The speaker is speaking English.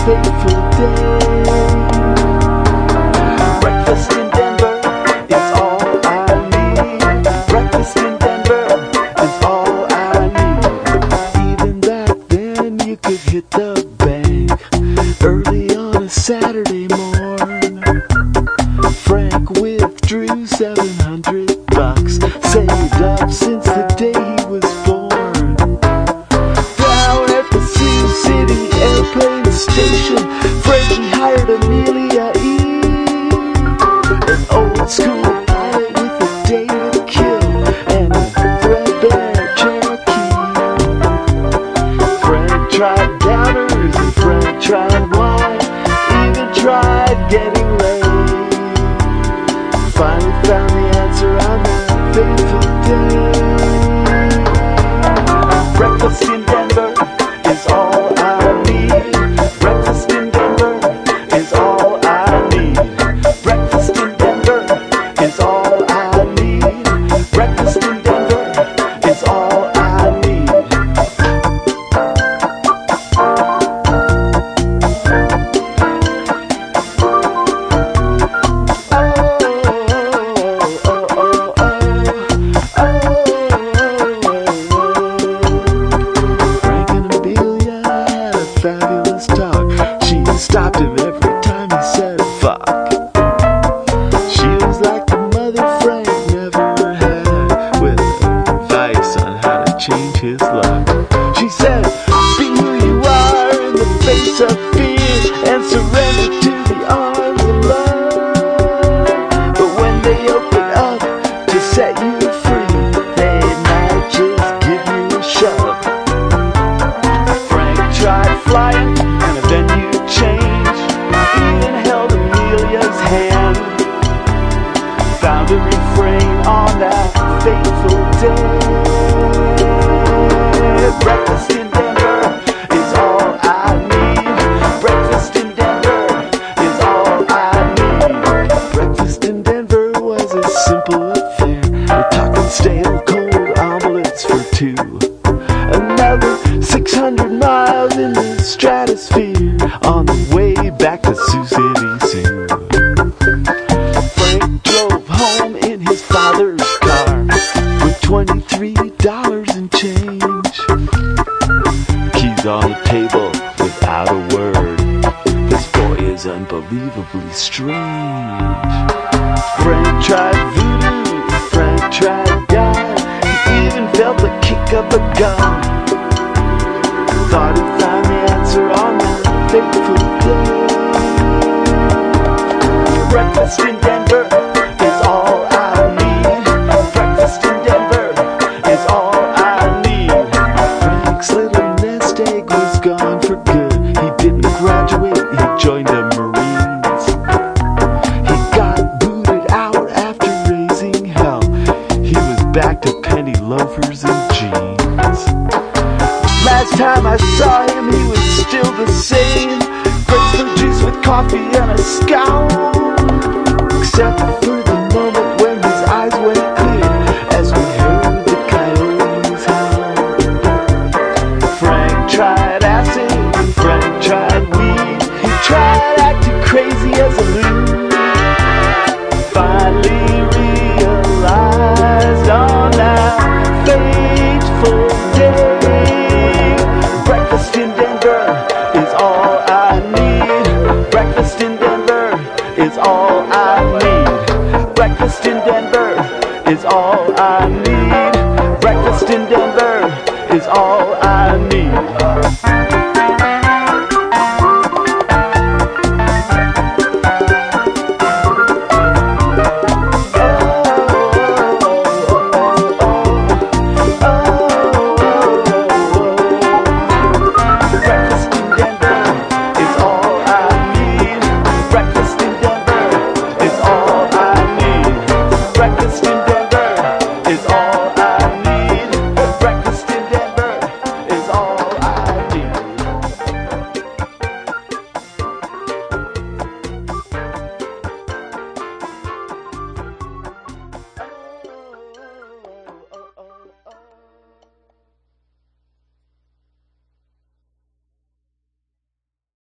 fateful day. Breakfast in Denver is all I need. Breakfast in Denver is all I need. Even back then you could hit the bank early on a Saturday morn. Frank withdrew $700, saved up since the day he was born. Down at the Sioux City airplane station, Frankie hired Amelia E., an old school pilot with a day to kill and a threadbare Cherokee. Frank tried downers and Frank tried wine, even tried getting laid. Finally found the answer on that fateful day. Breakfast in Denver is all I need. Breakfast in Denver is all I need. Breakfast in Denver is all I need. Breakfast in Denver is all I need. Frank and Amelia had a fabulous talk. She stopped him every time he said fuck. She was like the mother Frank never had, with advice on how to change his luck. She said, be who you are in the face of fear and surrender to the arms of love. But when they open up to set you free, they might just give you a shove. Frank tried flying and a venue change, even held Amelia's hand. Found a refrain on that fateful day. Breakfast in Denver is all I need. Breakfast in Denver is all I need. Breakfast in Denver was a simple affair. We're talking stale cold omelets for two. Another 600 miles in the stratosphere on the way back to Sioux City Zoo. Frank drove home in his father's car with $23 and change. Keys on the table without a word. This boy is unbelievably strange. Frank tried voodoo, Frank tried God. He even felt the kick of a gun. Thought he found the answer on that fateful day. Breakfast in Denver is all I need. Breakfast in Denver is all I need. Frank's little nest egg was gone for good. He didn't graduate, he joined the Marines. He got booted out after raising hell. He was back to penny loafers and jeans. Last time I saw him, he was still the same. Grapefruit juice with coffee and a scowl. Except for the moment when his eyes went clear as we heard the coyotes howl. Frank tried acid, Frank tried weed. He tried acting crazy as a loon. Finally realized on that fateful day. Breakfast in Denver is all I need. Breakfast in Denver is all I need. Breakfast in Denver is all